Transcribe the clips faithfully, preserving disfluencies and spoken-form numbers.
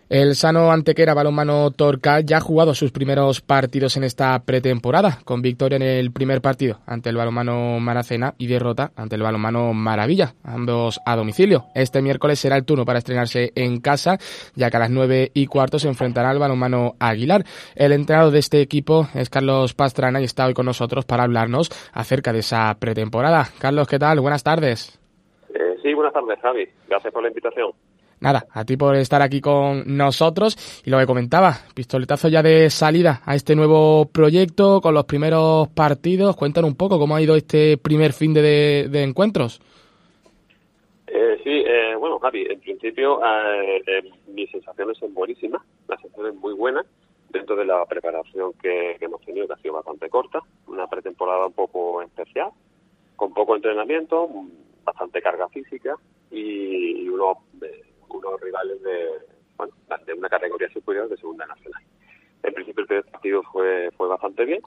El Sano Antequera Balonmano Torcal ya ha jugado sus primeros partidos en esta pretemporada, con victoria en el primer partido ante el Balonmano Maracena y derrota ante el Balonmano Maravilla, ambos a domicilio. Este miércoles será el turno para estrenarse en casa, ya que a las nueve y cuarto se enfrentará al Balonmano Aguilar. El entrenador de este equipo es Carlos Pastrana y está hoy con nosotros para hablarnos acerca de esa pretemporada. Carlos, ¿qué tal? Buenas tardes. Eh, sí, buenas tardes, Javi. Gracias por la invitación. Nada, a ti por estar aquí con nosotros. Y lo que comentaba, pistoletazo ya de salida a este nuevo proyecto con los primeros partidos. Cuéntanos un poco cómo ha ido este primer fin de, de, de encuentros. Eh, sí, eh, bueno, Javi, en principio eh, eh, mis sensaciones son buenísimas, las sensaciones muy buenas dentro de la preparación que, que hemos tenido, que ha sido bastante corta, una pretemporada un poco especial, con poco entrenamiento, bastante carga física y, y unos... Eh, unos rivales de, bueno, de una categoría superior de segunda nacional. En principio el primer partido fue fue bastante bien,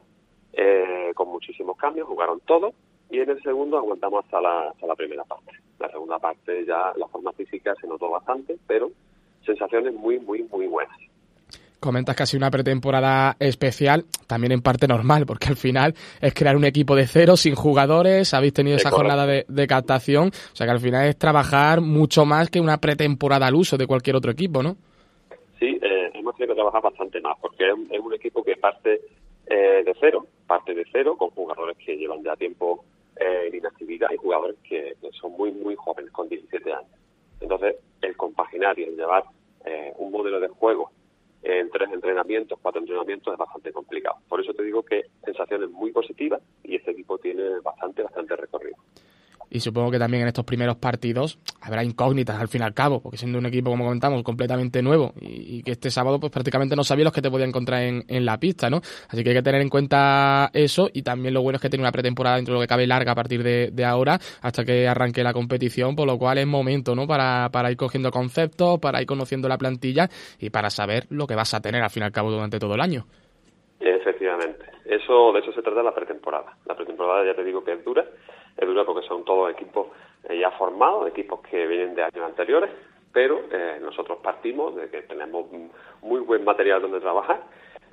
eh, con muchísimos cambios, jugaron todos, y en el segundo aguantamos hasta la, hasta la primera parte. La segunda parte ya la forma física se notó bastante, pero sensaciones muy, muy, muy buenas. Comentas que ha sido una pretemporada especial, también en parte normal, porque al final es crear un equipo de cero, sin jugadores, habéis tenido esa jornada de, de captación, o sea que al final es trabajar mucho más que una pretemporada al uso de cualquier otro equipo, ¿no? Sí, eh, hemos tenido que trabajar bastante más, porque es un, es un equipo que parte eh, de cero, parte de cero, con jugadores que llevan ya tiempo eh, en inactividad y jugadores que, que son muy, muy jóvenes, con diecisiete años. Entonces, el compaginar y el llevar eh, un modelo de juego en tres entrenamientos, cuatro entrenamientos es bastante complicado. Por eso te digo que sensaciones muy positivas y este equipo tiene bastante, bastante recorrido. Y supongo que también en estos primeros partidos habrá incógnitas al fin y al cabo, porque siendo un equipo, como comentamos, completamente nuevo y, y que este sábado pues prácticamente no sabía los que te podían encontrar en, en la pista, ¿no? Así que hay que tener en cuenta eso, y también lo bueno es que tiene una pretemporada dentro de lo que cabe larga a partir de, de ahora hasta que arranque la competición, por lo cual es momento, ¿no? Para, para ir cogiendo conceptos, para ir conociendo la plantilla y para saber lo que vas a tener al fin y al cabo durante todo el año. Efectivamente. Eso, de eso se trata la pretemporada. La pretemporada, ya te digo que es dura. Es dura porque son todos equipos eh, ya formados, equipos que vienen de años anteriores, pero eh, nosotros partimos de que tenemos muy buen material donde trabajar.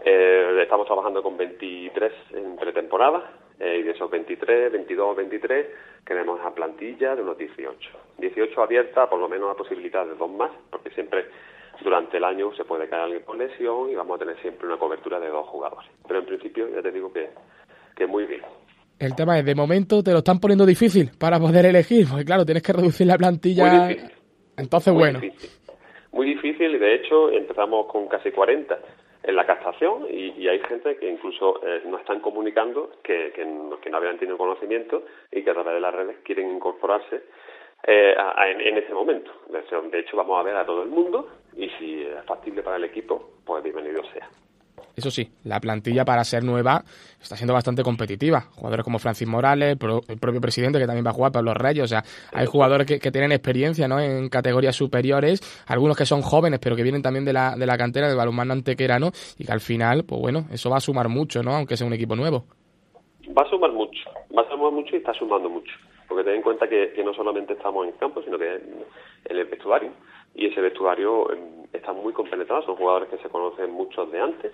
Eh, estamos trabajando con veintitrés en pretemporada, eh, y de esos veintitrés, veintidós, veintitrés, tenemos a plantilla de unos dieciocho. dieciocho abierta, por lo menos la posibilidad de dos más, porque siempre durante el año se puede caer alguien por lesión y vamos a tener siempre una cobertura de dos jugadores. Pero en principio ya te digo que, que muy bien. El tema es, de momento te lo están poniendo difícil para poder elegir, porque claro, tienes que reducir la plantilla. Muy difícil. Entonces, muy bueno. Difícil. Muy difícil, y de hecho empezamos con casi cuarenta en la captación y, y hay gente que incluso eh, nos están comunicando que, que, no, que no habían tenido conocimiento y que a través de las redes quieren incorporarse eh, a, a, en, en ese momento. De hecho, vamos a ver a todo el mundo y si es factible para el equipo, pues bienvenido sea. Eso sí, la plantilla para ser nueva está siendo bastante competitiva. Jugadores como Francis Morales, el propio presidente que también va a jugar, Pablo Reyes. O sea, hay jugadores que, que tienen experiencia, ¿no? En categorías superiores, algunos que son jóvenes, pero que vienen también de la, de la cantera del balonmano antequerano, y que al final, pues bueno, eso va a sumar mucho, ¿no? Aunque sea un equipo nuevo. Va a sumar mucho, va a sumar mucho y está sumando mucho. Porque ten en cuenta que, que no solamente estamos en campo, sino que en el vestuario. Y ese vestuario eh, está muy compenetrado, son jugadores que se conocen muchos de antes.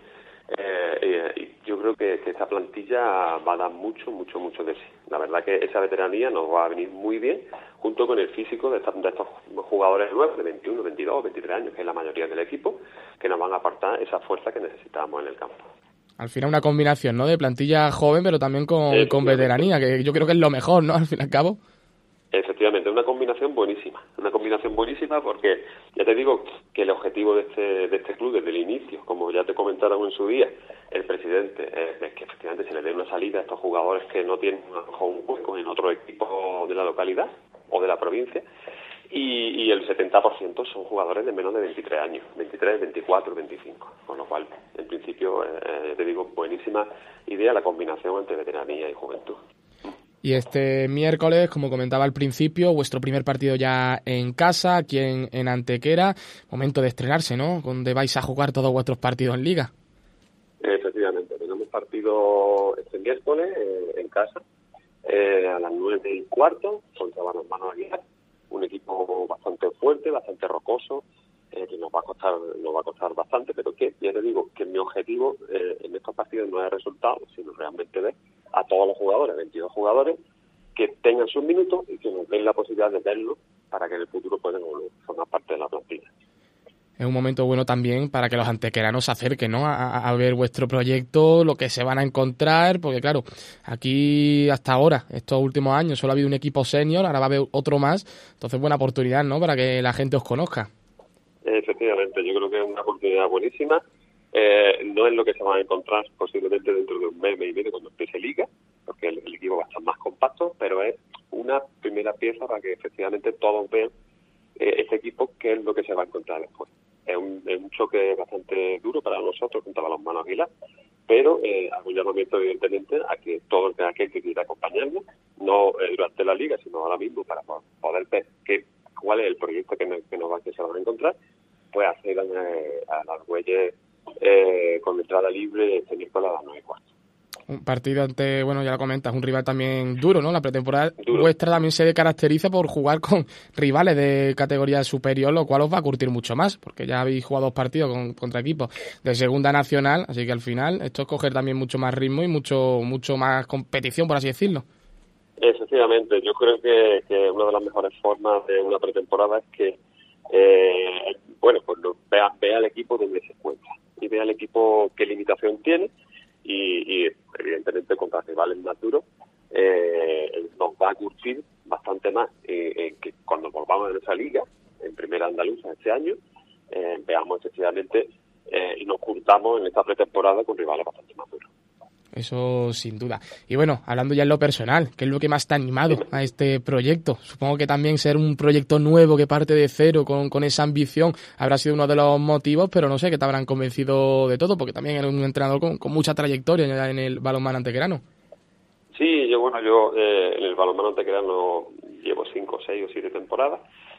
Eh, y, y yo creo que, que esta plantilla va a dar mucho, mucho, mucho de sí. La verdad que esa veteranía nos va a venir muy bien, junto con el físico de, esta, de estos jugadores nuevos de veintiuno, veintidós, veintitrés años, que es la mayoría del equipo, que nos van a aportar esa fuerza que necesitamos en el campo. Al final una combinación, ¿no? De plantilla joven, pero también con, con veteranía, que yo creo que es lo mejor, ¿no? Al fin y al cabo. Efectivamente, una combinación buenísima, una combinación buenísima porque ya te digo que el objetivo de este de este club desde el inicio, como ya te comentaron en su día, el presidente, es que efectivamente se le dé una salida a estos jugadores que no tienen un hueco en otro equipo de la localidad o de la provincia, y, y el setenta por ciento son jugadores de menos de veintitrés años, veintitrés, veinticuatro, veinticinco, con lo cual, en principio, eh, te digo, buenísima idea la combinación entre veteranía y juventud. Y este miércoles, como comentaba al principio, vuestro primer partido ya en casa, aquí en, en Antequera. Momento de estrenarse, ¿no? Donde vais a jugar todos vuestros partidos en Liga. Efectivamente, tenemos partido este miércoles eh, en casa, eh, a las nueve y cuarto, contra Balonmano Aguilar. Un equipo bastante fuerte, bastante rocoso, eh, que nos va a costar nos va a costar bastante, pero que ya te digo que mi objetivo eh, en estos partidos no es el resultado, sino realmente ver a todos los jugadores, veintidós jugadores, que tengan sus minutos y que nos den la posibilidad de verlos para que en el futuro puedan formar parte de la plantilla. Es un momento bueno también para que los antequeranos se acerquen, ¿no? A, a ver vuestro proyecto, lo que se van a encontrar, porque claro, aquí hasta ahora, estos últimos años, solo ha habido un equipo senior, ahora va a haber otro más, entonces buena oportunidad, ¿no? Para que la gente os conozca. Efectivamente, yo creo que es una oportunidad buenísima. Eh, no es lo que se van a encontrar posiblemente dentro de un mes, mes y medio cuando empiece Liga, porque el, el equipo va a estar más compacto, pero es una primera pieza para que efectivamente todos vean eh, este equipo qué es lo que se va a encontrar después. Es un, es un choque bastante duro para nosotros junto a Balonmano Aguilar, pero eh, hago un llamamiento evidentemente a que todo el que, aquel que quiera acompañarnos, no eh, durante la Liga, sino ahora mismo para poder ver qué, cuál es el proyecto que, me, que, nos va, que se van a encontrar, pues hacer eh, a las huellas eh, con entrada libre este miércoles a las nueve y cuarto. Un partido ante, bueno, ya lo comentas, un rival también duro, ¿no? La pretemporada duro. Vuestra también se caracteriza por jugar con rivales de categoría superior, lo cual os va a curtir mucho más, porque ya habéis jugado dos partidos con, contra equipos de segunda nacional, así que al final esto es coger también mucho más ritmo y mucho mucho más competición, por así decirlo. Efectivamente, yo creo que, que una de las mejores formas de una pretemporada es que, eh, bueno, pues vea, vea al equipo donde se encuentra y vea al equipo qué limitación tiene. Y, y evidentemente contra rivales más duros eh, nos va a curtir bastante más eh, eh, que cuando volvamos a nuestra liga en primera andaluza este año eh, veamos efectivamente eh, y nos curtamos en esta pretemporada con rivales bastante más duros. Eso sin duda. Y bueno, hablando ya en lo personal, ¿qué es lo que más te ha animado a este proyecto? Supongo que también ser un proyecto nuevo que parte de cero con, con esa ambición habrá sido uno de los motivos, pero no sé, que te habrán convencido de todo, porque también eres un entrenador con, con mucha trayectoria en el balonmano antequerano. Sí, yo bueno, yo eh, en el balonmano antequerano llevo cinco, seis o siete temporadas.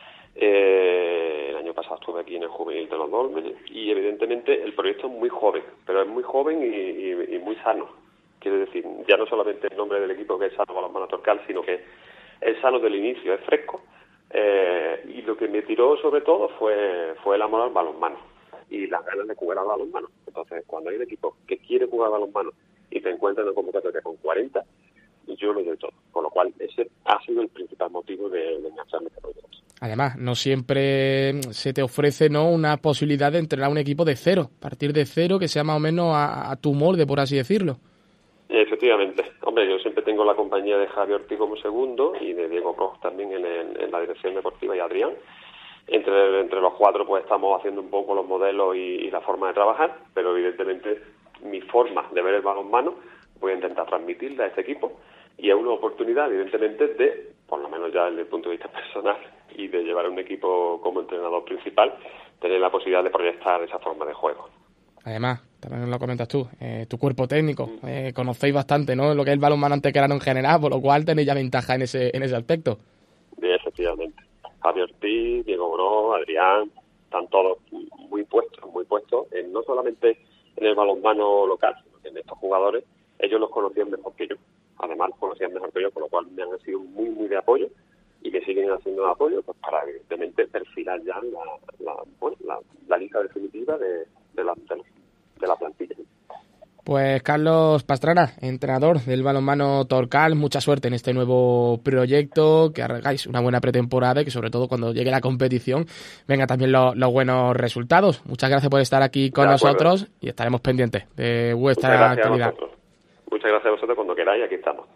Eh, el año pasado estuve aquí en el juvenil de los Dólmenes y evidentemente el proyecto es muy joven, pero es muy joven y, y, y muy sano. Quiero decir, ya no solamente el nombre del equipo que es Sano Balonmano Torcal, sino que es sano del inicio, es fresco. Eh, y lo que me tiró sobre todo fue fue el amor al balonmano y las ganas de jugar al balonmano. Entonces, cuando hay un equipo que quiere jugar al balonmano y te encuentras en una convocatoria con cuarenta, yo lo doy todo. Con lo cual, ese ha sido el principal motivo de, de engancharme este proyecto. Además, no siempre se te ofrece, ¿no?, una posibilidad de entrenar un equipo de cero, partir de cero, que sea más o menos a, a tu molde, por así decirlo. Efectivamente. Hombre, yo siempre tengo la compañía de Javier Ortiz como segundo y de Diego Brock también en, el, en la dirección deportiva y Adrián. Entre, entre los cuatro pues estamos haciendo un poco los modelos y, y la forma de trabajar, pero evidentemente mi forma de ver el balonmano voy a intentar transmitirla a este equipo y es una oportunidad evidentemente de, por lo menos ya desde el punto de vista personal y de llevar a un equipo como entrenador principal, tener la posibilidad de proyectar esa forma de juego. Además, también lo comentas tú, eh, tu cuerpo técnico, eh, conocéis bastante, ¿no?, lo que es el balonmano antequerano en general, por lo cual tenéis ya ventaja en ese en ese aspecto. Sí, efectivamente. Javier Ortiz, Diego Bro, Adrián, están todos muy puestos, muy puestos, en, no solamente en el balonmano local, sino que en estos jugadores, ellos los conocían mejor que yo. Además, los conocían mejor que yo, con lo cual me han sido muy, muy de apoyo y me siguen haciendo de apoyo pues para, evidentemente, perfilar ya la, la, bueno, la, la lista definitiva de, de la de de la plantilla. Pues Carlos Pastrana, entrenador del balonmano Torcal, mucha suerte en este nuevo proyecto, que hagáis una buena pretemporada y que sobre todo cuando llegue la competición vengan también los, los buenos resultados. Muchas gracias por estar aquí con nosotros y estaremos pendientes de vuestra actividad. Muchas gracias a vosotros, cuando queráis, aquí estamos.